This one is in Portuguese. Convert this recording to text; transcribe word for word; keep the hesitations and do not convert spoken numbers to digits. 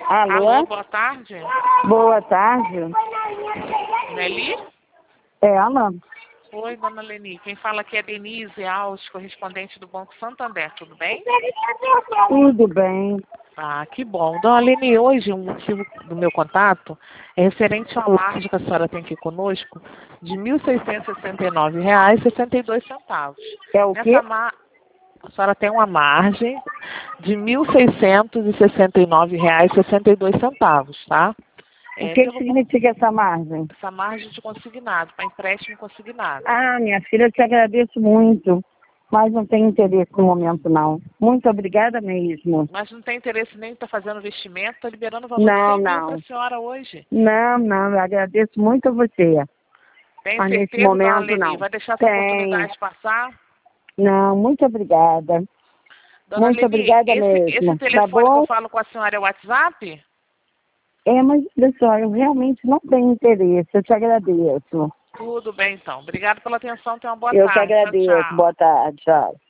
Alô? Alô, boa tarde. Boa tarde. Nelly? É, Ana. Oi, dona Leni. Quem fala aqui é Denise Alves, correspondente do Banco Santander, tudo bem? Tudo bem. Ah, que bom. Dona Leni, hoje o motivo do meu contato é referente ao laje que a senhora tem aqui conosco de mil seiscentos e sessenta e nove reais e sessenta e dois centavos. É o quê? Nessa ma... A senhora tem uma margem de mil seiscentos e sessenta e nove reais e sessenta e dois centavos, tá? O É, que, pelo que significa essa margem? essa margem de consignado, para empréstimo consignado. Ah, minha filha, eu te agradeço muito, mas não tenho interesse no momento, não. Muito obrigada mesmo. Mas não tem interesse nem em estar fazendo investimento, está liberando o valor de Não, cem mil para não. a senhora hoje. Não, não, eu agradeço muito a você. Tem Mas nesse certeza, dona momento, Leni? não. Vai deixar essa Tenho. oportunidade passar? Não, muito obrigada. Dona Muito Leni, obrigada esse, esse mesmo. Tá telefone que eu bom? falo com a senhora é o WhatsApp? É, mas, pessoal, eu realmente não tenho interesse. Eu te agradeço. Tudo bem, então. Obrigada pela atenção. Tenha uma boa Eu que tarde. Tchau, agradeço. tchau. Boa tarde. Tchau.